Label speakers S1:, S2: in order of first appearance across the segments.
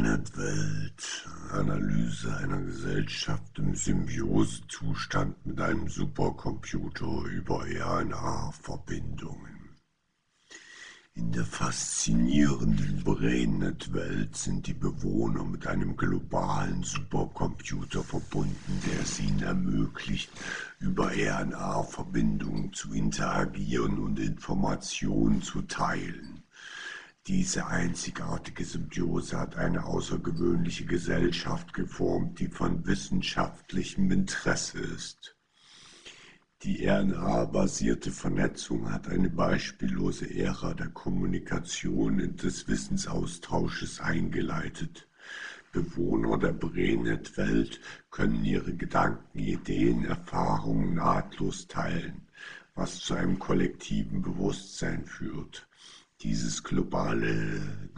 S1: Brainnet-Welt, Analyse einer Gesellschaft im Symbiosezustand mit einem Supercomputer über RNA-Verbindungen. In der faszinierenden Brainnet-Welt sind die Bewohner mit einem globalen Supercomputer verbunden, der es ihnen ermöglicht, über RNA-Verbindungen zu interagieren und Informationen zu teilen. Diese einzigartige Symbiose hat eine außergewöhnliche Gesellschaft geformt, die von wissenschaftlichem Interesse ist. Die RNA-basierte Vernetzung hat eine beispiellose Ära der Kommunikation und des Wissensaustausches eingeleitet. Bewohner der Brainnet-Welt können ihre Gedanken, Ideen, Erfahrungen nahtlos teilen, was zu einem kollektiven Bewusstsein führt. Dieses globale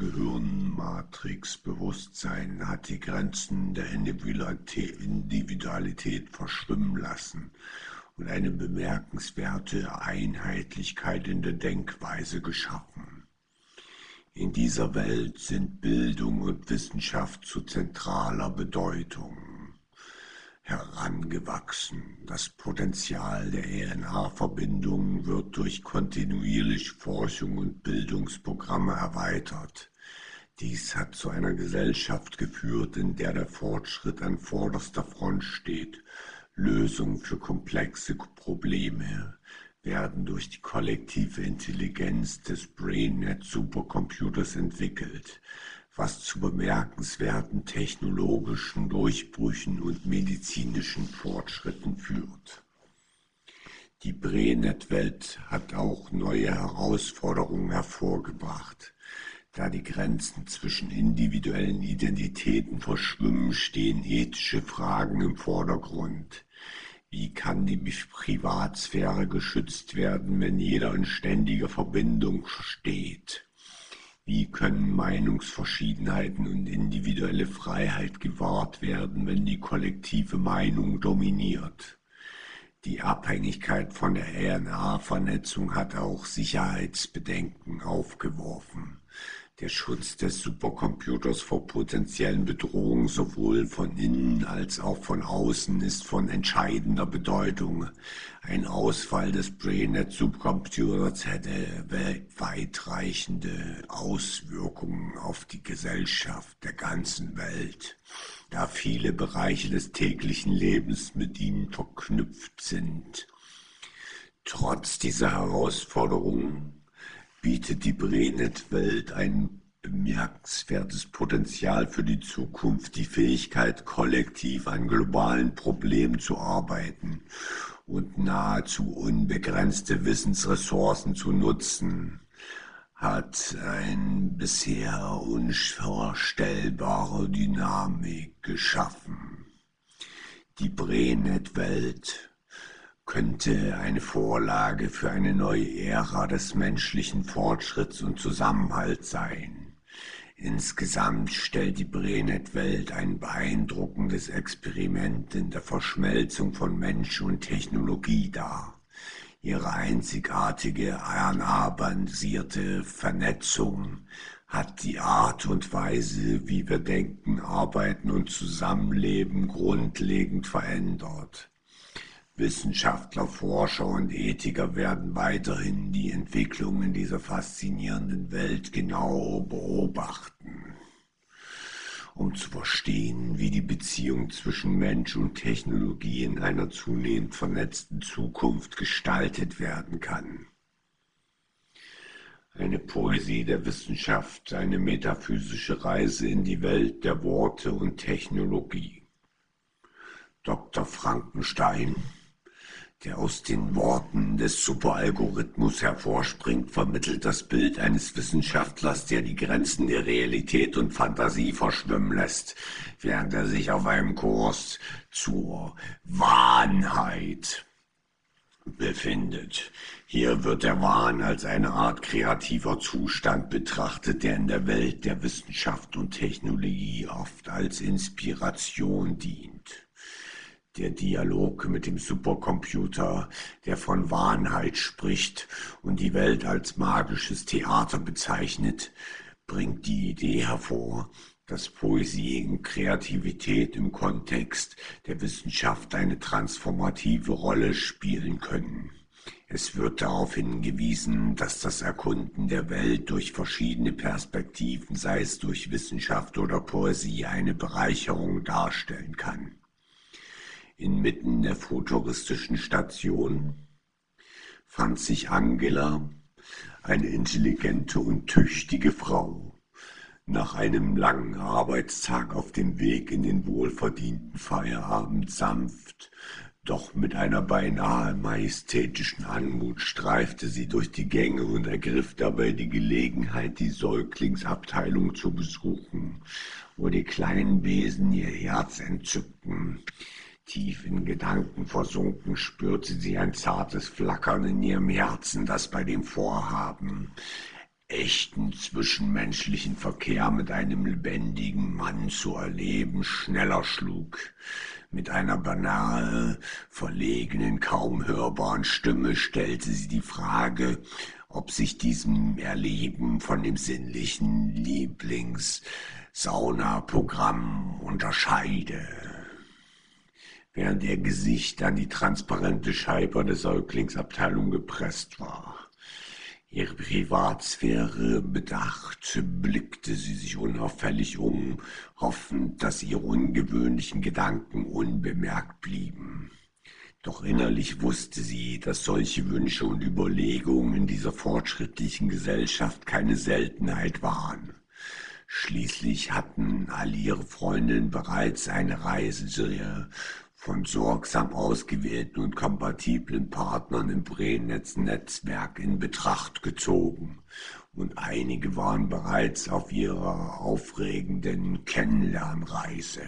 S1: Gehirnmatrix-Bewusstsein hat die Grenzen der Individualität verschwimmen lassen und eine bemerkenswerte Einheitlichkeit in der Denkweise geschaffen. In dieser Welt sind Bildung und Wissenschaft zu zentraler Bedeutung herangewachsen. Das Potenzial der RNA-Verbindungen wird durch kontinuierliche Forschung und Bildungsprogramme erweitert. Dies hat zu einer Gesellschaft geführt, in der der Fortschritt an vorderster Front steht. Lösungen für komplexe Probleme werden durch die kollektive Intelligenz des Brainnet-Supercomputers entwickelt, was zu bemerkenswerten technologischen Durchbrüchen und medizinischen Fortschritten führt. Die Brainnet-Welt hat auch neue Herausforderungen hervorgebracht. Da die Grenzen zwischen individuellen Identitäten verschwimmen, stehen ethische Fragen im Vordergrund. Wie kann die Privatsphäre geschützt werden, wenn jeder in ständiger Verbindung steht? Wie können Meinungsverschiedenheiten und individuelle Freiheit gewahrt werden, wenn die kollektive Meinung dominiert? Die Abhängigkeit von der RNA-Vernetzung hat auch Sicherheitsbedenken aufgeworfen. Der Schutz des Supercomputers vor potenziellen Bedrohungen sowohl von innen als auch von außen ist von entscheidender Bedeutung. Ein Ausfall des Brainnet-Supercomputers hätte weitreichende Auswirkungen auf die Gesellschaft der ganzen Welt, da viele Bereiche des täglichen Lebens mit ihnen verknüpft sind. Trotz dieser Herausforderungen bietet die Brainnet-Welt ein bemerkenswertes Potenzial für die Zukunft, die Fähigkeit, kollektiv an globalen Problemen zu arbeiten und nahezu unbegrenzte Wissensressourcen zu nutzen, hat eine bisher unvorstellbare Dynamik geschaffen. Die Brainnet-Welt könnte eine Vorlage für eine neue Ära des menschlichen Fortschritts und Zusammenhalts sein. Insgesamt stellt die Brainnet-Welt ein beeindruckendes Experiment in der Verschmelzung von Mensch und Technologie dar. Ihre einzigartige RNA-basierte Vernetzung hat die Art und Weise, wie wir denken, arbeiten und zusammenleben, grundlegend verändert. Wissenschaftler, Forscher und Ethiker werden weiterhin die Entwicklung in dieser faszinierenden Welt genau beobachten, um zu verstehen, wie die Beziehung zwischen Mensch und Technologie in einer zunehmend vernetzten Zukunft gestaltet werden kann. Eine Poesie der Wissenschaft, eine metaphysische Reise in die Welt der Worte und Technologie. Dr. Frankenstein, der aus den Worten des Superalgorithmus hervorspringt, vermittelt das Bild eines Wissenschaftlers, der die Grenzen der Realität und Fantasie verschwimmen lässt, während er sich auf einem Kurs zur Wahnheit befindet. Hier wird der Wahn als eine Art kreativer Zustand betrachtet, der in der Welt der Wissenschaft und Technologie oft als Inspiration dient. Der Dialog mit dem Supercomputer, der von Wahnheit spricht und die Welt als magisches Theater bezeichnet, bringt die Idee hervor, dass Poesie und Kreativität im Kontext der Wissenschaft eine transformative Rolle spielen können. Es wird darauf hingewiesen, dass das Erkunden der Welt durch verschiedene Perspektiven, sei es durch Wissenschaft oder Poesie, eine Bereicherung darstellen kann. Inmitten der futuristischen Station fand sich Angela, eine intelligente und tüchtige Frau, nach einem langen Arbeitstag auf dem Weg in den wohlverdienten Feierabend sanft, doch mit einer beinahe majestätischen Anmut streifte sie durch die Gänge und ergriff dabei die Gelegenheit, die Säuglingsabteilung zu besuchen, wo die kleinen Wesen ihr Herz entzückten. Tief in Gedanken versunken spürte sie ein zartes Flackern in ihrem Herzen, das bei dem Vorhaben, echten zwischenmenschlichen Verkehr mit einem lebendigen Mann zu erleben, schneller schlug. Mit einer beinahe verlegenen, kaum hörbaren Stimme stellte sie die Frage, ob sich diesem Erleben von dem sinnlichen Lieblings-Sauna-Programm unterscheide. Während ihr Gesicht an die transparente Scheibe der Säuglingsabteilung gepresst war. Ihre Privatsphäre bedacht, blickte sie sich unauffällig um, hoffend, dass ihre ungewöhnlichen Gedanken unbemerkt blieben. Doch innerlich wusste sie, dass solche Wünsche und Überlegungen in dieser fortschrittlichen Gesellschaft keine Seltenheit waren. Schließlich hatten all ihre Freundinnen bereits eine Reise von sorgsam ausgewählten und kompatiblen Partnern im Brenetz-Netzwerk in Betracht gezogen, und einige waren bereits auf ihrer aufregenden Kennenlernreise.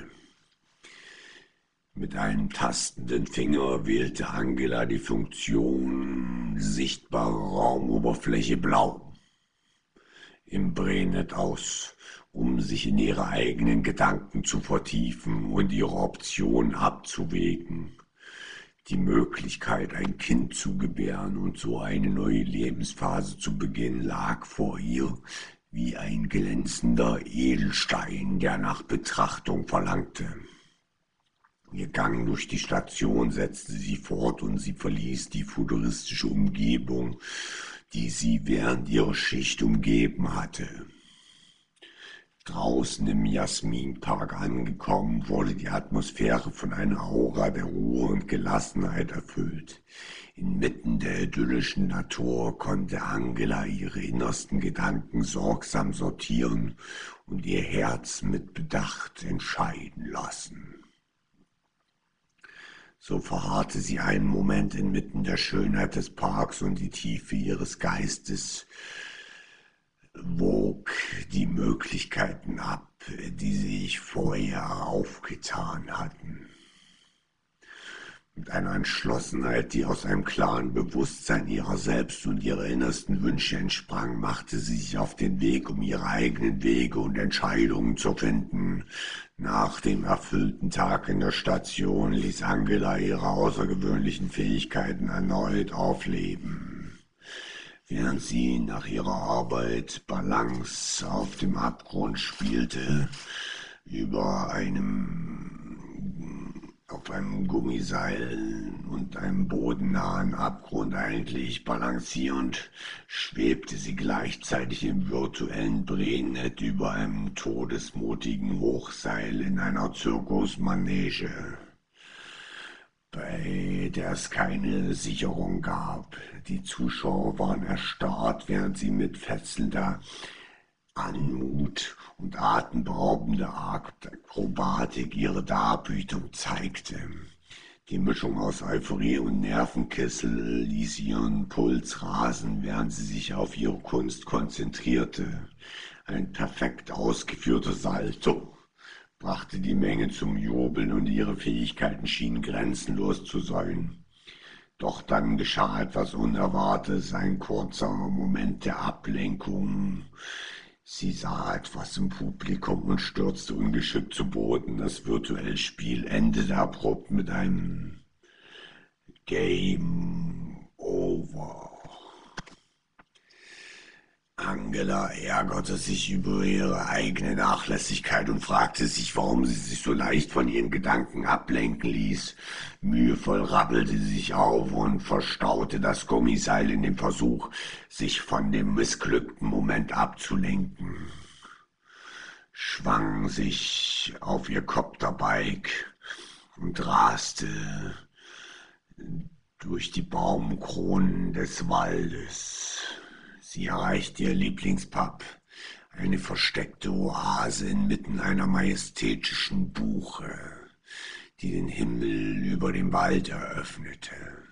S1: Mit einem tastenden Finger wählte Angela die Funktion sichtbare Raumoberfläche blau im Brennet aus, um sich in ihre eigenen Gedanken zu vertiefen und ihre Optionen abzuwägen. Die Möglichkeit, ein Kind zu gebären und so eine neue Lebensphase zu beginnen, lag vor ihr wie ein glänzender Edelstein, der nach Betrachtung verlangte. Ihr Gang durch die Station setzte sie fort und sie verließ die futuristische Umgebung, die sie während ihrer Schicht umgeben hatte. Draußen im Jasminpark angekommen, wurde die Atmosphäre von einer Aura der Ruhe und Gelassenheit erfüllt. Inmitten der idyllischen Natur konnte Angela ihre innersten Gedanken sorgsam sortieren und ihr Herz mit Bedacht entscheiden lassen. So verharrte sie einen Moment inmitten der Schönheit des Parks und die Tiefe ihres Geistes wog die Möglichkeiten ab, die sich vorher aufgetan hatten. Mit einer Entschlossenheit, die aus einem klaren Bewusstsein ihrer selbst und ihrer innersten Wünsche entsprang, machte sie sich auf den Weg, um ihre eigenen Wege und Entscheidungen zu finden. Nach dem erfüllten Tag in der Station ließ Angela ihre außergewöhnlichen Fähigkeiten erneut aufleben. Während sie nach ihrer Arbeit Balance auf dem Abgrund spielte, auf einem Gummiseil und einem bodennahen Abgrund eigentlich balancierend, schwebte sie gleichzeitig im virtuellen Brennet über einem todesmutigen Hochseil in einer Zirkusmanege, bei der es keine Sicherung gab. Die Zuschauer waren erstarrt, während sie mit fesselnder Anmut und atemberaubender Akrobatik ihre Darbietung zeigte. Die Mischung aus Euphorie und Nervenkitzel ließ ihren Puls rasen, während sie sich auf ihre Kunst konzentrierte. Ein perfekt ausgeführter Salto brachte die Menge zum Jubeln und ihre Fähigkeiten schienen grenzenlos zu sein. Doch dann geschah etwas Unerwartetes, ein kurzer Moment der Ablenkung. Sie sah etwas im Publikum und stürzte ungeschickt zu Boden. Das virtuelle Spiel endete abrupt mit einem Game Over. Angela ärgerte sich über ihre eigene Nachlässigkeit und fragte sich, warum sie sich so leicht von ihren Gedanken ablenken ließ. Mühevoll rappelte sie sich auf und verstaute das Gummiseil in dem Versuch, sich von dem missglückten Moment abzulenken, schwang sich auf ihr Copterbike und raste durch die Baumkronen des Waldes. Sie erreichte ihr Lieblingspub, eine versteckte Oase inmitten einer majestätischen Buche, die den Himmel über dem Wald eröffnete.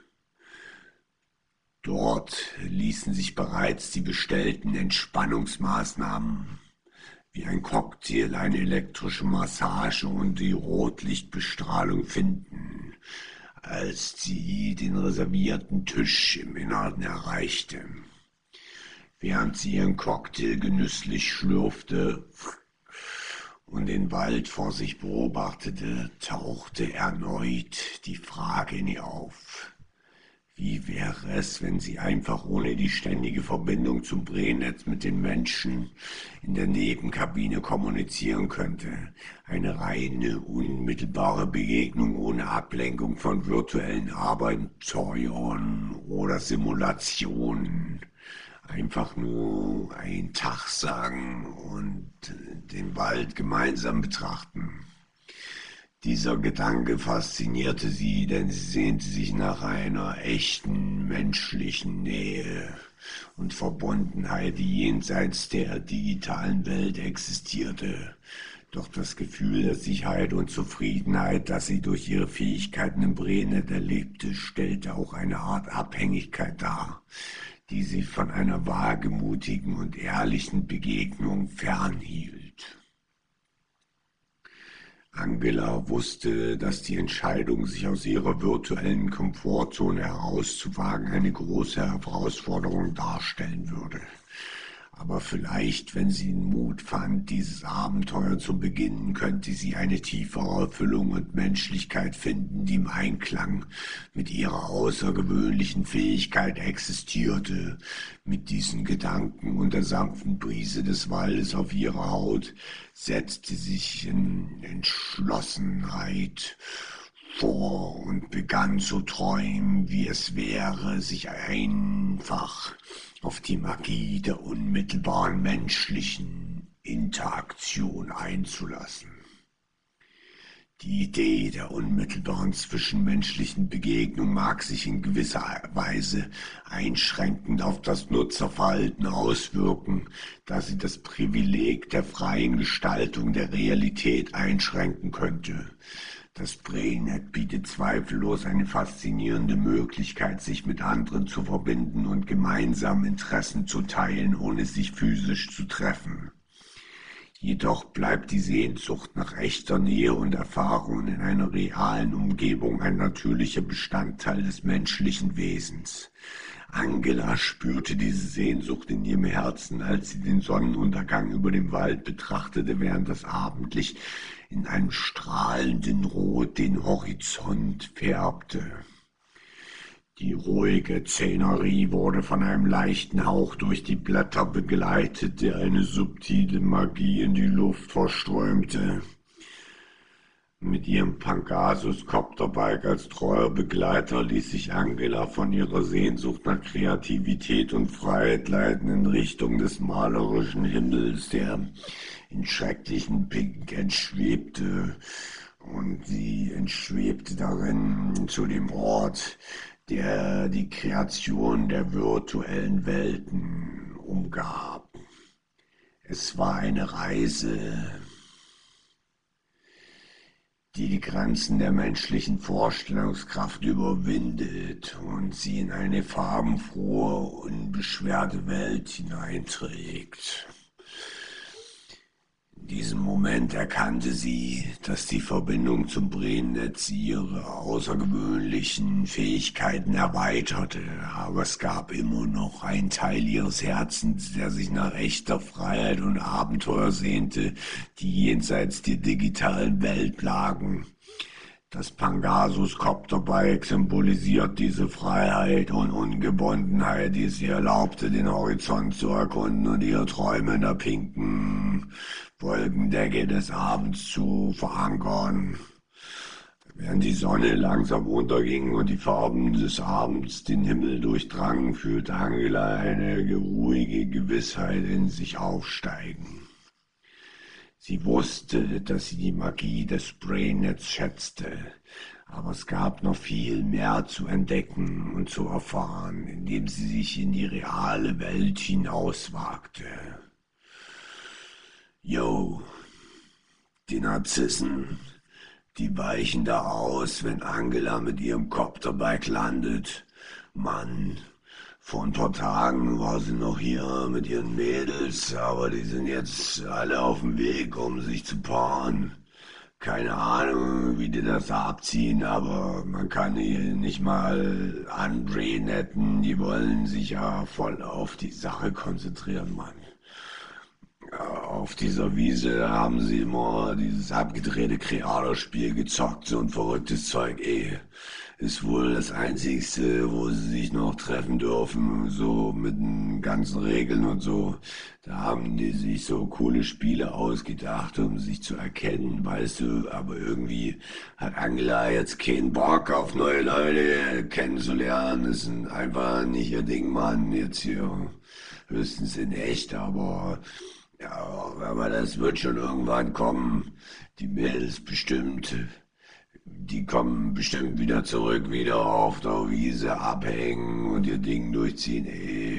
S1: Dort ließen sich bereits die bestellten Entspannungsmaßnahmen wie ein Cocktail, eine elektrische Massage und die Rotlichtbestrahlung finden, als sie den reservierten Tisch im Inneren erreichte. Während sie ihren Cocktail genüsslich schlürfte und den Wald vor sich beobachtete, tauchte erneut die Frage in ihr auf. Wie wäre es, wenn sie einfach ohne die ständige Verbindung zum Brennnetz mit den Menschen in der Nebenkabine kommunizieren könnte? Eine reine, unmittelbare Begegnung ohne Ablenkung von virtuellen Abenteuern oder Simulationen. Einfach nur einen Tag sagen und den Wald gemeinsam betrachten. Dieser Gedanke faszinierte sie, denn sie sehnte sich nach einer echten menschlichen Nähe und Verbundenheit, die jenseits der digitalen Welt existierte. Doch das Gefühl der Sicherheit und Zufriedenheit, das sie durch ihre Fähigkeiten im Brennnetz erlebte, stellte auch eine Art Abhängigkeit dar, die sie von einer wagemutigen und ehrlichen Begegnung fernhielt. Angela wusste, dass die Entscheidung, sich aus ihrer virtuellen Komfortzone herauszuwagen, eine große Herausforderung darstellen würde. Aber vielleicht, wenn sie den Mut fand, dieses Abenteuer zu beginnen, könnte sie eine tiefere Erfüllung und Menschlichkeit finden, die im Einklang mit ihrer außergewöhnlichen Fähigkeit existierte. Mit diesen Gedanken und der sanften Brise des Waldes auf ihrer Haut setzte sich in Entschlossenheit vor und begann zu träumen, wie es wäre, sich einfach auf die Magie der unmittelbaren menschlichen Interaktion einzulassen. Die Idee der unmittelbaren zwischenmenschlichen Begegnung mag sich in gewisser Weise einschränkend auf das Nutzerverhalten auswirken, da sie das Privileg der freien Gestaltung der Realität einschränken könnte. Das Brennnetz bietet zweifellos eine faszinierende Möglichkeit, sich mit anderen zu verbinden und gemeinsam Interessen zu teilen, ohne sich physisch zu treffen. Jedoch bleibt die Sehnsucht nach echter Nähe und Erfahrung in einer realen Umgebung ein natürlicher Bestandteil des menschlichen Wesens. Angela spürte diese Sehnsucht in ihrem Herzen, als sie den Sonnenuntergang über dem Wald betrachtete, während das Abendlicht in einem strahlenden Rot den Horizont färbte. Die ruhige Szenerie wurde von einem leichten Hauch durch die Blätter begleitet, der eine subtile Magie in die Luft verströmte. Mit ihrem Pangasus-Copterbike als treuer Begleiter ließ sich Angela von ihrer Sehnsucht nach Kreativität und Freiheit leiten in Richtung des malerischen Himmels, der in schrecklichen Pink entschwebte, und sie entschwebte darin zu dem Ort, der die Kreation der virtuellen Welten umgab. Es war eine Reise, die die Grenzen der menschlichen Vorstellungskraft überwindet und sie in eine farbenfrohe, unbeschwerte Welt hineinträgt. In diesem Moment erkannte sie, dass die Verbindung zum Brennnetz ihre außergewöhnlichen Fähigkeiten erweiterte, aber es gab immer noch einen Teil ihres Herzens, der sich nach echter Freiheit und Abenteuer sehnte, die jenseits der digitalen Welt lagen. Das Pangasus-Copterbike symbolisiert diese Freiheit und Ungebundenheit, die es ihr erlaubte, den Horizont zu erkunden und ihre Träume in der pinken Wolkendecke des Abends zu verankern. Während die Sonne langsam unterging und die Farben des Abends den Himmel durchdrangen, fühlte Angela eine ruhige Gewissheit in sich aufsteigen. Sie wusste, dass sie die Magie des Brainnets schätzte, aber es gab noch viel mehr zu entdecken und zu erfahren, indem sie sich in die reale Welt hinauswagte. Yo, die Narzissen, die weichen da aus, wenn Angela mit ihrem Copterbike landet. Mann, vor ein paar Tagen war sie noch hier mit ihren Mädels, aber die sind jetzt alle auf dem Weg, um sich zu paaren. Keine Ahnung, wie die das abziehen, aber man kann die nicht mal anbrainetten. Die wollen sich ja voll auf die Sache konzentrieren, Mann. Auf dieser Wiese haben sie immer dieses abgedrehte Kreatorspiel gezockt, so ein verrücktes Zeug, ey. Ist wohl das Einzigste, wo sie sich noch treffen dürfen, so mit den ganzen Regeln und so. Da haben die sich so coole Spiele ausgedacht, um sich zu erkennen, weißt du. Aber irgendwie hat Angela jetzt keinen Bock auf neue Leute kennenzulernen. Das ist einfach nicht ihr Ding, Mann, jetzt hier. Höchstens in echt, aber... Ja, aber das wird schon irgendwann kommen. Die Mädels bestimmt, die kommen bestimmt wieder zurück, wieder auf der Wiese abhängen und ihr Ding durchziehen. Ey,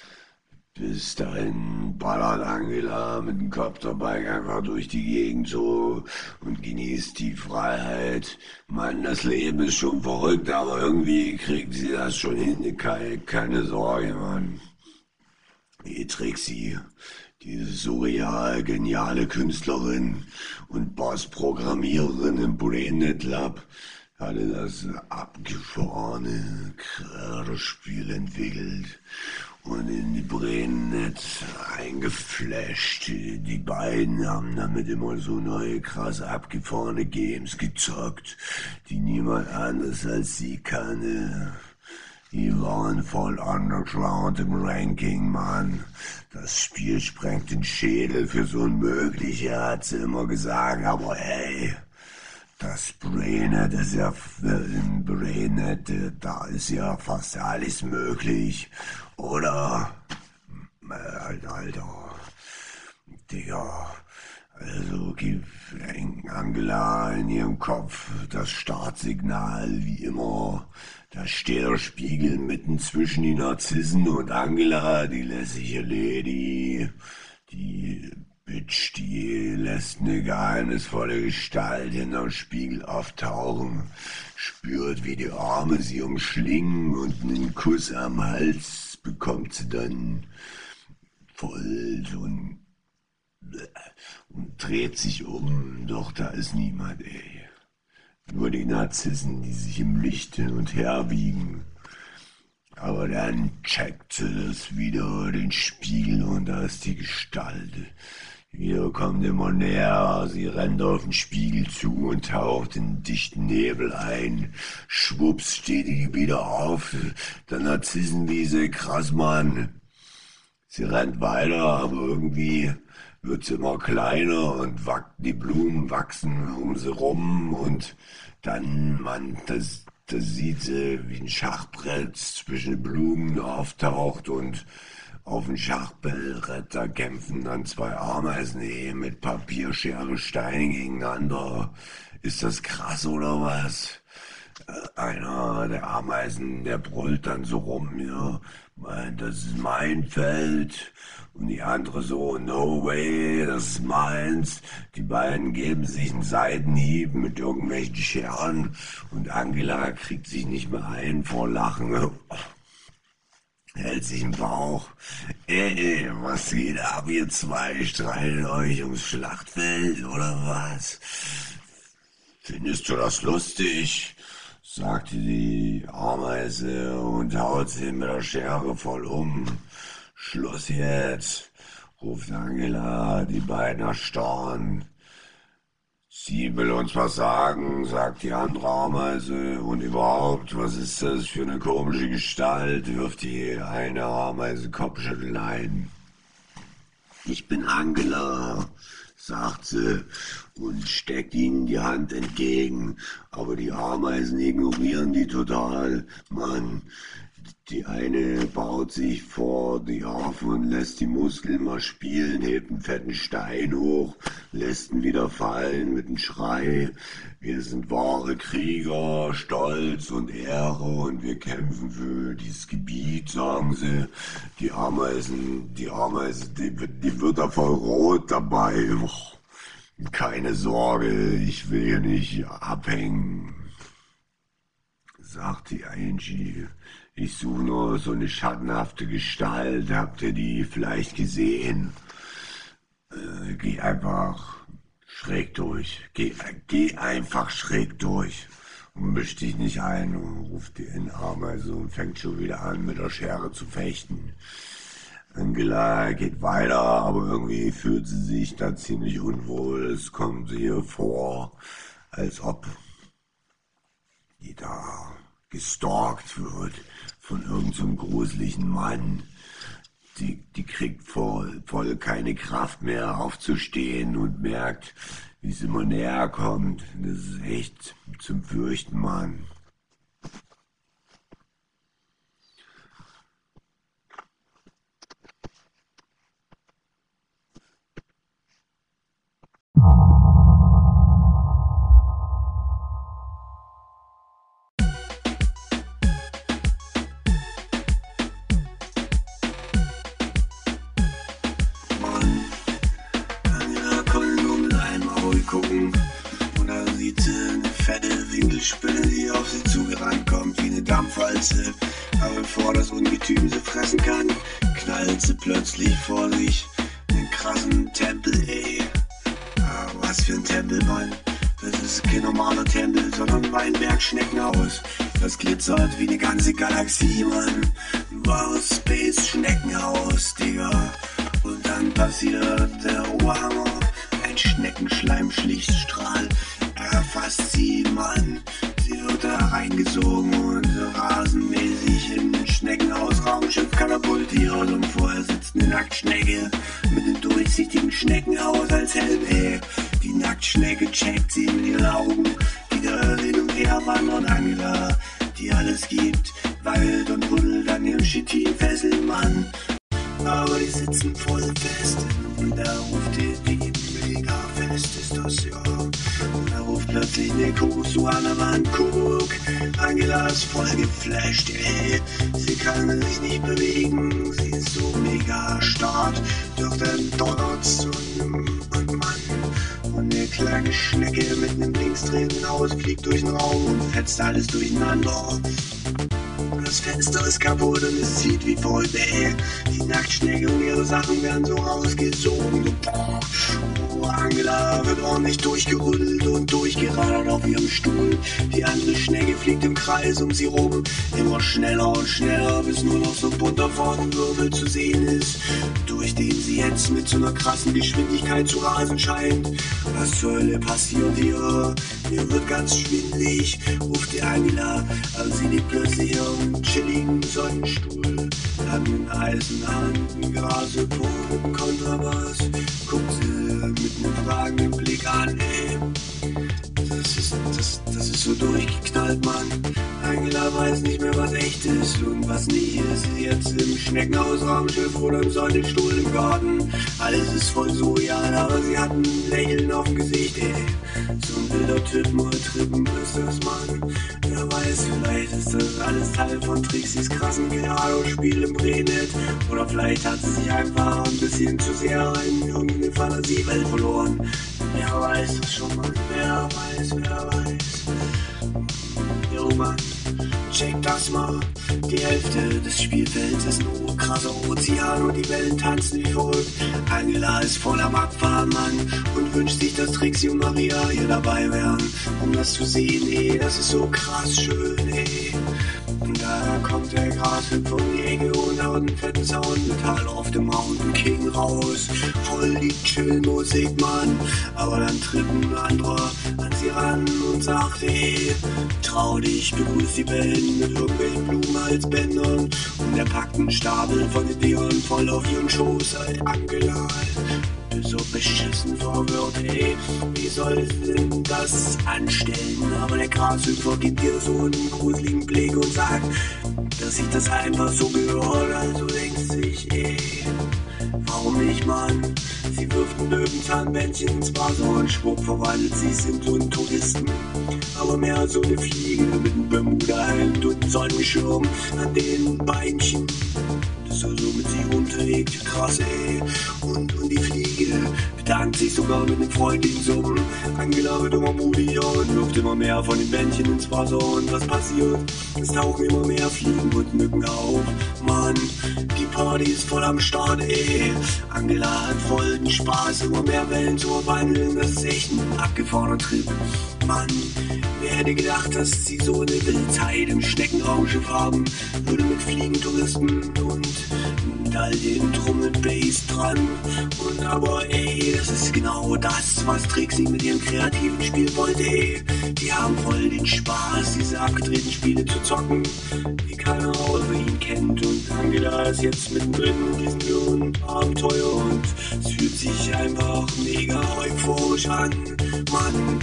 S1: bis dahin ballert Angela mit dem Copterbike einfach durch die Gegend so und genießt die Freiheit. Mann, das Leben ist schon verrückt, aber irgendwie kriegt sie das schon hin. Keine Sorge, Mann. Die Trixie, diese surreal geniale Künstlerin und Boss-Programmiererin im Brainnet Lab, hatte das abgefahrene Kreatorspiel entwickelt und in die Brainnet eingeflasht. Die beiden haben damit immer so neue, krass abgefahrene Games gezockt, die niemand anders als sie kannte. Die waren voll underground im Ranking, Mann. Das Spiel sprengt den Schädel für so Unmögliche, hat sie immer gesagt. Aber hey, das Brainnet ist ja, im Brainnet, da ist ja fast alles möglich. Oder? Alter, Digga. Also gibt Angela in ihrem Kopf das Startsignal wie immer. Da steht der Spiegel mitten zwischen die Narzissen und Angela, die lässige Lady. Die Bitch, die lässt eine geheimnisvolle Gestalt hinterm Spiegel auftauchen, spürt, wie die Arme sie umschlingen und einen Kuss am Hals bekommt sie dann voll so ein und dreht sich um, doch da ist niemand, ey. Nur die Narzissen, die sich im Licht hin und her wiegen. Aber dann checkt sie das wieder, den Spiegel, und da ist die Gestalt. Wieder kommt immer näher, sie rennt auf den Spiegel zu und taucht in den dichten Nebel ein. Schwupps steht die wieder auf, der Narzissenwiese, krass, Mann. Sie rennt weiter, aber irgendwie wird's immer kleiner und die Blumen wachsen um sie rum und dann, Mann, das sieht sie, wie ein Schachbrett zwischen den Blumen auftaucht und auf dem Schachbrett, da kämpfen dann zwei Ameisen mit Papier, Schere, Steine gegeneinander. Ist das krass oder was? Einer der Ameisen, der brüllt dann so rum, ja, das ist mein Feld. Und die andere so, no way, das ist meins. Die beiden geben sich einen Seitenhieb mit irgendwelchen Scheren und Angela kriegt sich nicht mehr ein vor Lachen. Hält sich im Bauch. Ey, was geht ab, ihr zwei? Streitet euch ums Schlachtfeld oder was? Findest du das lustig? Sagte die Ameise und haut sie mit der Schere voll um. Schluss jetzt, ruft Angela, die beiden erstarren. Sie will uns was sagen, sagt die andere Ameise. Und überhaupt, was ist das für eine komische Gestalt? Wirft die eine Ameise Kopfschütteln ein. Ich bin Angela, sagt sie und steckt ihnen die Hand entgegen. Aber die Ameisen ignorieren die total. Mann, die eine baut sich vor die auf und lässt die Muskeln mal spielen, hebt einen fetten Stein hoch, lässt ihn wieder fallen mit einem Schrei. Wir sind wahre Krieger, Stolz und Ehre und wir kämpfen für dieses Gebiet, sagen sie. Die Ameise, die wird da voll rot dabei. Keine Sorge, ich will hier nicht abhängen, sagt die Angie. Ich suche nur so eine schattenhafte Gestalt. Habt ihr die vielleicht gesehen? Geh einfach schräg durch. Geh einfach schräg durch. Und misch dich nicht ein und ruft die Ameise und fängt schon wieder an, mit der Schere zu fechten. Angela geht weiter, aber irgendwie fühlt sie sich da ziemlich unwohl. Es kommt ihr vor, als ob die da gestalkt wird von irgendeinem gruseligen Mann. Die kriegt voll keine Kraft mehr aufzustehen und merkt, wie es immer näher kommt. Das ist echt zum Fürchten, Mann. Gucken und da sieht sie eine fette Winkelspinne, die auf sie zugerannt kommt wie eine Dampfwalze. Aber bevor das Ungetüm sie fressen kann, knallt sie plötzlich vor sich einen krassen Tempel, ey. Was für ein Tempel, Mann. Das ist kein normaler Tempel, sondern ein Weinberg-Schneckenhaus. Das glitzert wie eine ganze Galaxie, Mann. Ein wahres Space-Schneckenhaus, Digga. Und dann passiert der Oberhammer. Ein Schneckenschleim-Schlichtstrahl erfasst sie, Mann. Sie wird da reingesogen und rasenmäßig in ein Schneckenhaus-Raumschiff katapultiert. Und vorher sitzt eine Nacktschnecke mit einem durchsichtigen Schneckenhaus als Helm, ey. Die Nacktschnecke checkt sie mit ihren Augen, die da hin und her wandern. Angela, die alles gibt, weilt und buddelt an ihrem Chitinfesseln, Mann. Aber die sitzen voll fest und da ruft die mega fest ist das, ja. Und da ruft plötzlich eine Kosu an der Wand, guck. Angela ist voll geflasht, ey. Sie kann sich nicht bewegen, sie ist so mega stark. Doch dann donnert's und Mann. Und eine kleine Schnecke mit einem linksdrehenden Haus fliegt durch den Raum und fetzt alles durcheinander. Das Fenster ist kaputt und es zieht wie voll, ey. Die Nacktschnecke und ihre Sachen werden so rausgezogen. Oh, Angela wird ordentlich durchgerüttelt und durchgeradert auf ihrem Stuhl. Die andere Schnecke fliegt im Kreis um sie rum. Immer schneller und schneller, bis nur noch so ein bunter Fadenwirbel zu sehen ist, durch den sie jetzt mit so einer krassen Geschwindigkeit zu rasen scheint. Was zur Hölle passiert hier? Mir wird ganz schwindlig, ruft die Angela, aber sie liegt plötzlich auf einem chilligen Sonnenstuhl. Hat einen Eisenhand, einen Grasepol, einen Kontrabass, guckt sie mit einem fragenden Blick an, ey. Das ist so durchgeknallt, Mann. Angela weiß nicht mehr, was echt ist und was nicht ist. Jetzt im Schneckenhaus-Raumschiff oder im Sonnenstuhl im Garten. Alles ist voll surreal, aber sie hat ein Lächeln auf dem Gesicht, ey. So ein wilder Typ, mal trippen ist das, Mann. Wer weiß, vielleicht ist das alles Teil von Trixis krassen Gelado-Spiel im Brenet. Oder vielleicht hat sie sich einfach ein bisschen zu sehr in irgendeine Fantasiewelt verloren. Wer weiß das schon, Mann. Wer weiß. Jo, Mann, check das mal. Die Hälfte des Spielfelds ist nur krasser Ozean und die Wellen tanzen wie verrückt. Angela ist voll am Abfahren, Mann, und wünscht sich, dass Trixie und Maria hier dabei wären, um das zu sehen, ey. Das ist so krass schön, ey. Und da kommt der Grashüpfer um die Ecke und da
S2: Garten, fetten Sound, Metall auf dem Mountain King raus. Voll die Chill-Musik, Mann. Aber dann tritt ein anderer an sie ran und sagt, ey, trau dich, begrüß die Band mit irgendwelchen Blumenhalsbändern. Und er packt einen Stapel von Ideen voll auf ihren Schoß, Angela. So beschissen verwirrt, ey, wie soll sie denn das anstellen? Aber der Grashüpfer gibt ihr so einen gruseligen Blick und sagt, dass sich das einfach so gehört. Also denkt sich, ey, warum nicht, Mann? Sie wirft ein Löwenzahnbändchen ins Wasser und schwupp verwandelt sie sich in so einen Touristen. Aber mehr so eine Fliege mit einem Bermuda-Hemd und einem Sonnenschirm an den Beinchen. So mit sich runterlegt, krass, ey. Und die Fliege bedankt sich sogar mit einem freundlichen Summen. Angela wird immer mutiger und wirft immer mehr von den Bändchen ins Wasser. Und was passiert? Es tauchen immer mehr Fliegen und Mücken auf. Mann, die Party ist voll am Start, ey. Angela hat voll den Spaß, immer mehr Wellen zu verwandeln. Das ist echt ein abgefahrener Trip. Mann, wer hätte gedacht, dass sie so eine wilde Zeit im Schneckenraumschiff haben würde mit Fliegentouristen und mit all dem Drum und Bass dran. Und aber ey, das ist genau das, was Trixie mit ihrem kreativen Spiel wollte, ey. Die haben voll den Spaß, diese abgedrehten Spiele zu zocken, die keiner außer ihn kennt. Und Angela ist jetzt mittendrin in diesem irren Abenteuer und es fühlt sich einfach mega euphorisch an. Mann,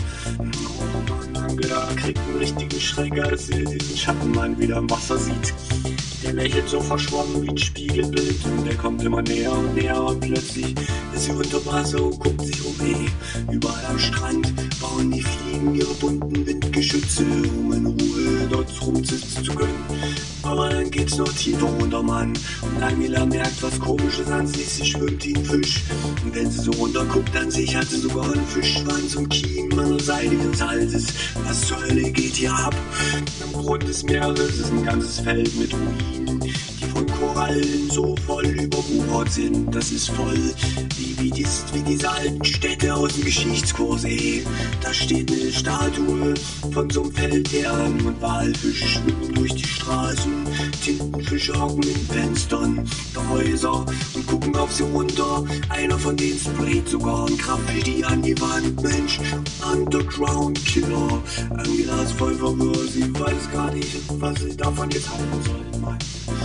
S2: oh Mann, Angela kriegt einen richtigen Schreck, als sie diesen Schattenmann wieder im Wasser sieht. Der lächelt so verschwommen wie ein Spiegelbild und der kommt immer näher und plötzlich ist sie unter Wasser und guckt sich um, ey. Überall am Strand bauen die Fliegen ihre bunten Windgeschütze, um in Ruhe dort rumsitzen zu können. Aber dann geht's noch tiefer runter, Mann, und Angela merkt was Komisches an sich, sie schwimmt wie ein Fisch. Und wenn sie so runter guckt an sich, hat sie sogar einen Fischschwanz und Kiemen an der Seite ihres Halses. Was zur Hölle geht hier ab? Am Grund des Meeres ist ein ganzes Feld mit Ruinen, die von Korallen so voll überwuchert sind. Das ist voll wie diese alten Städte aus dem Geschichtskurs, ey. Da steht eine Statue von so einem Feldherrn und Walfische schwimmen durch die Straßen. Tintenfische hocken in Fenstern der Häuser und gucken auf sie runter. Einer von denen sprayt sogar ein Graffiti an die Wand. Mensch, Underground Killer. Angela ist voll verwirrt, sie weiß gar nicht, was sie davon jetzt halten soll. Mann,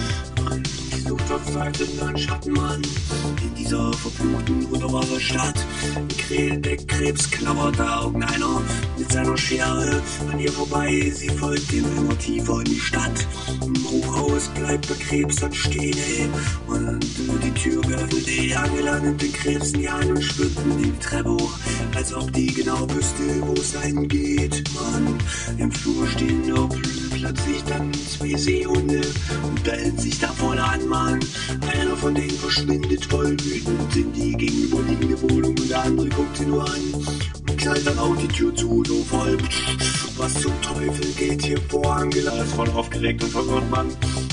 S2: sie sucht auf Seite einen Schattenmann in dieser verfluchten Unterwasserstadt. Der Krebs klappert da irgendeiner mit seiner Schere an ihr vorbei. Sie folgt ihm immer tiefer in die Stadt. Im Hochhaus bleibt der Krebs dann stehen, ey. Und dann wird die Tür geöffnet, ey. Angela nimmt den Krebs in die Hand und schwimmt mit ihm die Treppe hoch, als ob die genau wüsste, wo es dahin geht. Mann, im Flur stehen nur plötzlich dann zwei Seehunde und bellen sich da voll an, Mann. Einer von denen verschwindet voll wütend in die gegenüberliegende Wohnung und der andere guckt sie nur an und knallt dann auch die Tür zu, so voll. Was zum Teufel geht hier vor? Angela ist voll aufgeregt und verwirrt, Mann.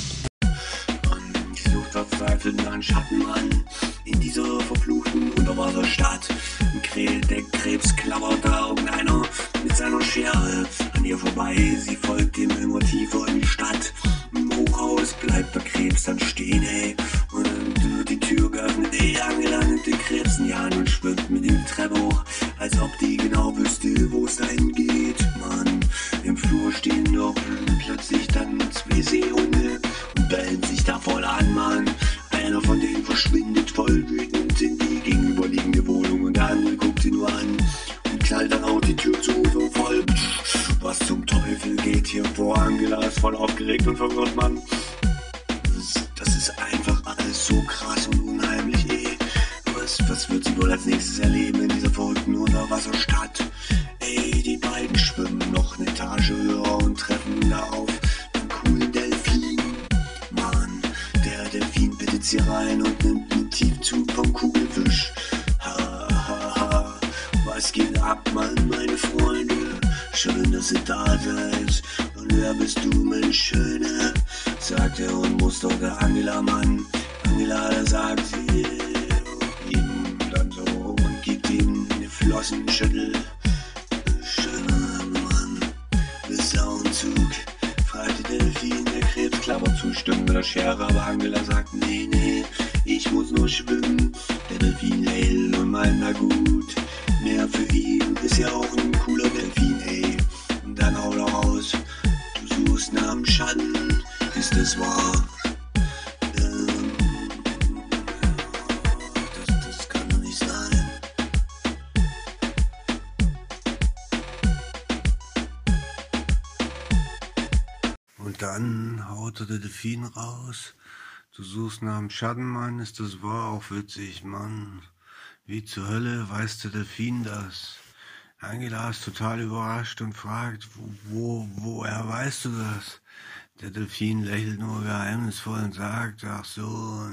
S2: Sie sucht verzweifelt einen Schattenmann in dieser verfluchten Unterwasserstadt. Der Krebs klappert da irgendeiner mit seiner Schere an ihr vorbei. Sie folgt ihm immer tiefer in die Stadt. Im Hochhaus bleibt der Krebs dann stehen, ey. Und dann wird die Tür geöffnet, ey. Angela nimmt den Krebs in die Hand und schwimmt mit ihm die Treppe hoch, als ob die genau wüsste, wo es dahin geht. Mann, im Flur stehen doch plötzlich dann zwei Seehunde und bellen sich da voll an, Mann. Einer von denen verschwindet voll wütend in die gegenüberliegende Wohnung und der andere guckt sie nur an und knallt dann auch die Tür zu, so voll. Was zum Teufel geht hier vor? Angela ist voll aufgeregt und verwirrt, Mann. Das ist einfach alles so krass und unheimlich, ey. Was wird sie wohl als nächstes erleben in dieser verrückten Unterwasserstadt? Ey, die beiden schwimmen noch eine Etage höher und treffen da auf einen coolen Delfin. Mann, der Delfin bittet sie rein und nimmt einen Tiefzug vom Kugelfisch. Ha, ha, ha, was geht ab, Mann, meine Freunde? Schön, dass ihr da seid. Und wer bist du, mein Schöne? Sagt er und mustert der Angela, Mann. Angela, da sagt sie ihm dann so und gibt ihm eine Flossenschüttel. Schöner Mann, bist du auch ein Zug? Fragte Delfin, der Krebs Klammer zustimmen mit der Schere, aber Angela sagt, nee, nee, ich muss nur schwimmen. Der Delfin lächelt und meint, na gut, Meer für ihn ist ja auch ein cooler Delfin, ey. Und dann haut er raus, du suchst nach dem Schatten, ist es wahr? Das kann doch nicht sein.
S1: Und dann haut der Delfin raus. Du suchst nach dem Schatten, Mann, ist das wahr? Auch witzig, Mann. Wie zur Hölle weiß der Delfin das? Angela ist total überrascht und fragt, woher weißt du das? Der Delfin lächelt nur geheimnisvoll und sagt, ach so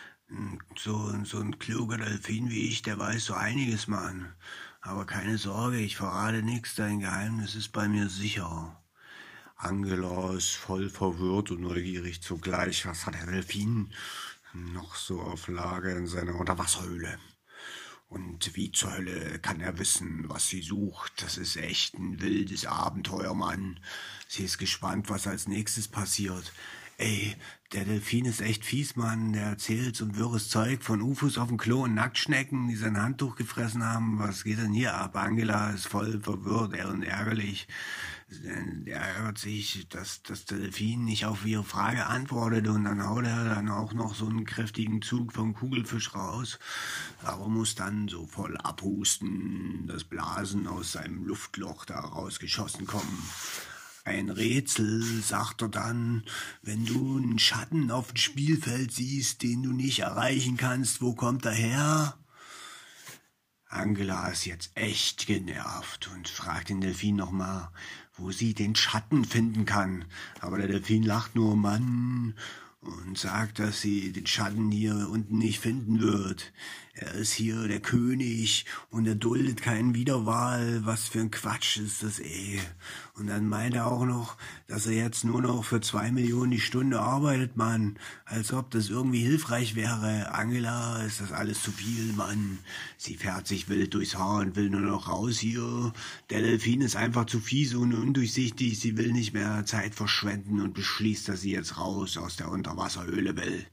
S1: ein kluger Delfin wie ich, der weiß so einiges, Mann. Aber keine Sorge, ich verrate nichts, dein Geheimnis ist bei mir sicher. Angela ist voll verwirrt und neugierig zugleich. Was hat der Delfin noch so auf Lager in seiner Unterwasserhöhle? Und wie zur Hölle kann er wissen, was sie sucht? Das ist echt ein wildes Abenteuer, Mann. Sie ist gespannt, was als nächstes passiert. Ey, der Delfin ist echt fies, Mann. Der erzählt so ein wirres Zeug von UFOs auf dem Klo und Nacktschnecken, die sein Handtuch gefressen haben. Was geht denn hier ab? Angela ist voll verwirrt und ärgerlich. Er ärgert sich, dass der Delfin nicht auf ihre Frage antwortet und dann haut er dann auch noch so einen kräftigen Zug vom Kugelfisch raus, aber muss dann so voll abhusten, das Blasen aus seinem Luftloch da rausgeschossen kommen. Ein Rätsel, sagt er dann, wenn du einen Schatten auf dem Spielfeld siehst, den du nicht erreichen kannst, wo kommt er her? Angela ist jetzt echt genervt und fragt den Delfin nochmal, wo sie den Schatten finden kann. Aber der Delfin lacht nur, Mann, und sagt, dass sie den Schatten hier unten nicht finden wird. Er ist hier der König und er duldet keinen Wiederwahl. Was für ein Quatsch ist das, ey. Und dann meint er auch noch, dass er jetzt nur noch für 2 Millionen die Stunde arbeitet, Mann. Als ob das irgendwie hilfreich wäre. Angela, ist das alles zu viel, Mann. Sie fährt sich wild durchs Haar und will nur noch raus hier. Der Delfin ist einfach zu fies und undurchsichtig. Sie will nicht mehr Zeit verschwenden und beschließt, dass sie jetzt raus aus der Unterwasserhöhle will.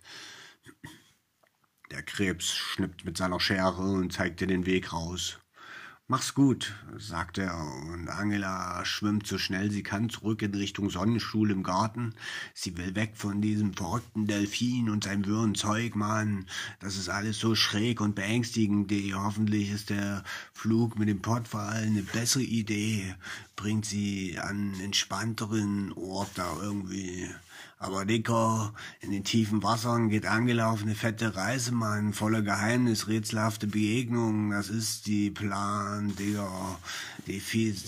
S1: Der Krebs schnippt mit seiner Schere und zeigt ihr den Weg raus. Mach's gut, sagt er, und Angela schwimmt so schnell sie kann zurück in Richtung Sonnenstuhl im Garten. Sie will weg von diesem verrückten Delfin und seinem wirren Zeug, Mann. Das ist alles so schräg und beängstigend. Hoffentlich ist der Flug mit dem Pottwal eine bessere Idee. Bringt sie an einen entspannteren Ort da irgendwie. Aber Dicker, in den tiefen Wassern geht Angela auf eine fette Reise, Mann, voller Geheimnis, rätselhafte Begegnungen. Das ist die Plan, Digga. Der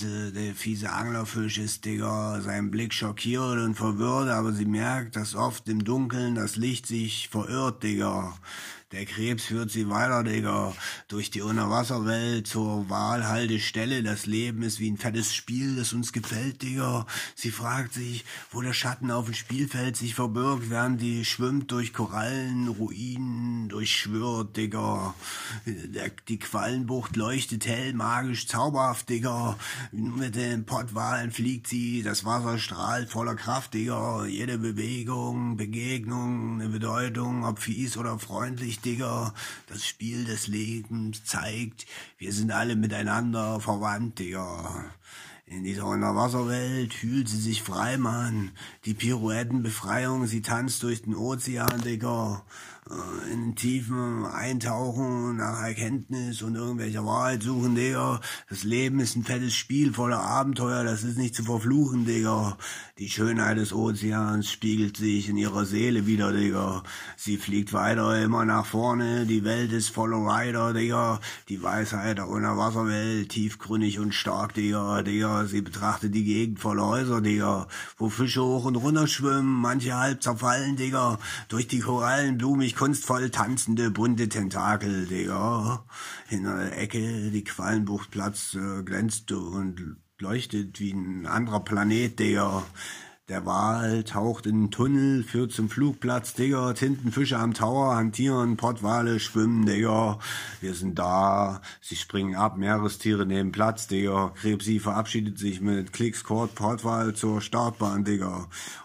S1: fiese Anglerfisch ist, Digga, sein Blick schockiert und verwirrt, aber sie merkt, dass oft im Dunkeln das Licht sich verirrt, Digga. Der Krebs führt sie weiter, Digga, durch die Unterwasserwelt zur Walhaltestelle. Das Leben ist wie ein fettes Spiel, das uns gefällt, Digga. Sie fragt sich, wo der Schatten auf dem Spielfeld sich verbirgt, während die schwimmt durch Korallen, Ruinen, durchschwirrt, Digga. Die Quallenbucht leuchtet hell, magisch, zauberhaft, Digga. Mit den Pottwalen fliegt sie, das Wasser strahlt voller Kraft, Digga. Jede Bewegung, Begegnung, eine Bedeutung, ob fies oder freundlich, Digga. Das Spiel des Lebens zeigt, wir sind alle miteinander verwandt, Digga. In dieser Unterwasserwelt fühlt sie sich frei, Mann. Die Pirouettenbefreiung, sie tanzt durch den Ozean, Digga. In den Tiefen eintauchen, nach Erkenntnis und irgendwelcher Wahrheit suchen, Digga. Das Leben ist ein fettes Spiel voller Abenteuer, das ist nicht zu verfluchen, Digga. Die Schönheit des Ozeans spiegelt sich in ihrer Seele wieder, Digga. Sie fliegt weiter, immer nach vorne, die Welt ist voller Rider, Digga. Die Weisheit der Unterwasserwelt, tiefgründig und stark, Digga, Digga. Sie betrachtet die Gegend voller Häuser, Digga, wo Fische hoch und runter schwimmen, manche halb zerfallen, Digga. Durch die Korallen blumig kunstvoll tanzende bunte Tentakel, Digga. In der Ecke die Quallenbucht platzt, glänzt und leuchtet wie ein anderer Planet, Digga. Der Wal taucht in den Tunnel, führt zum Flugplatz, Digga. Tintenfische am Tower hantieren, Pottwale schwimmen, Digga. Wir sind da, sie springen ab, Meerestiere nehmen Platz, Digga. Krebsi verabschiedet sich mit Klickscord Pottwal zur Startbahn, Digga.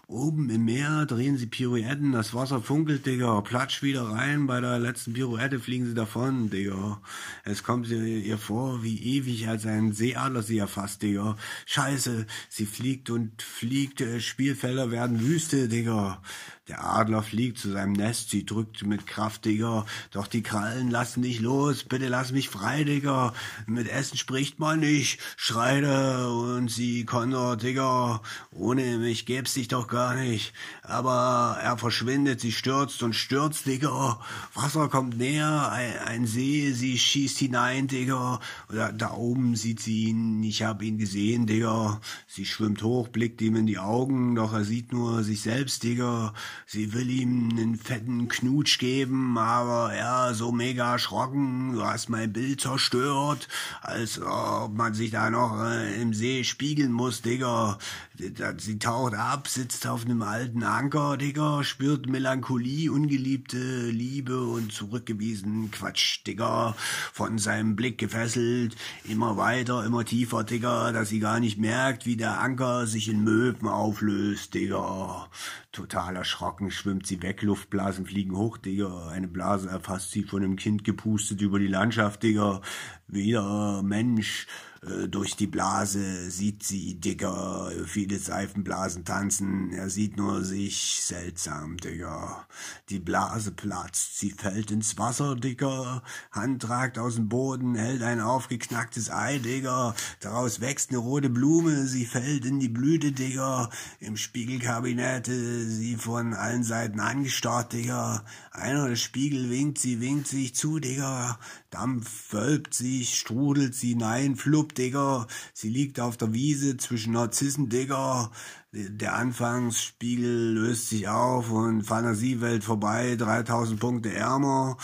S3: Oben im Meer drehen sie Pirouetten, das Wasser funkelt, Digga, platsch wieder rein, bei der letzten Pirouette fliegen sie davon, Digga. Es kommt ihr vor, wie ewig als ein Seeadler sie erfasst, Digga. Scheiße, sie fliegt und fliegt, Spielfelder werden Wüste, Digga. Der Adler fliegt zu seinem Nest, sie drückt mit Kraft, Digga. Doch die Krallen lassen nicht los, bitte lass mich frei, Digga. Mit Essen spricht man nicht, schreit er und sie kontert, Digga. Ohne mich gäb's dich doch gar nicht. Aber er verschwindet, sie stürzt und stürzt, Digga. Wasser kommt näher, ein See, sie schießt hinein, Digga. Da oben sieht sie ihn, ich hab ihn gesehen, Digga. Sie schwimmt hoch, blickt ihm in die Augen, doch er sieht nur sich selbst, Digga. Sie will ihm einen fetten Knutsch geben, aber er so mega erschrocken, du hast mein Bild zerstört, als ob man sich da noch im See spiegeln muss, Digga. Sie taucht ab, sitzt auf einem alten Anker, Digga, spürt Melancholie, ungeliebte Liebe und zurückgewiesen Quatsch, Digga, von seinem Blick gefesselt, immer weiter, immer tiefer, Digga, dass sie gar nicht merkt, wie der Anker sich in Möwen auflöst, Digga. Total erschrocken schwimmt sie weg, Luftblasen fliegen hoch, Digga. Eine Blase erfasst sie, von einem Kind gepustet über die Landschaft, Digga. Wieder Mensch, durch die Blase sieht sie, Digga. Viele Seifenblasen tanzen, er sieht nur sich, seltsam, Digga. Die Blase platzt, sie fällt ins Wasser, Digga. Hand ragt aus dem Boden, hält ein aufgeknacktes Ei, Digga. Daraus wächst eine rote Blume, sie fällt in die Blüte, Digga. Im Spiegelkabinett sie von allen Seiten angestarrt, Digga. Einer der Spiegel winkt sich zu, Digga. Dampf wölbt sich, strudelt sie hinein, flupp, Digga. Sie liegt auf der Wiese zwischen Narzissen, Digga. Der Anfangsspiegel löst sich auf und Fantasiewelt vorbei, 3000 Punkte ärmer.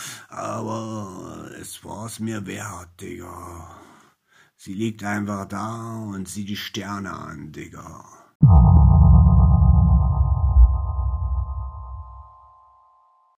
S3: Aber es war's mir wert, Digga. Sie liegt einfach da und sieht die Sterne an, Digga.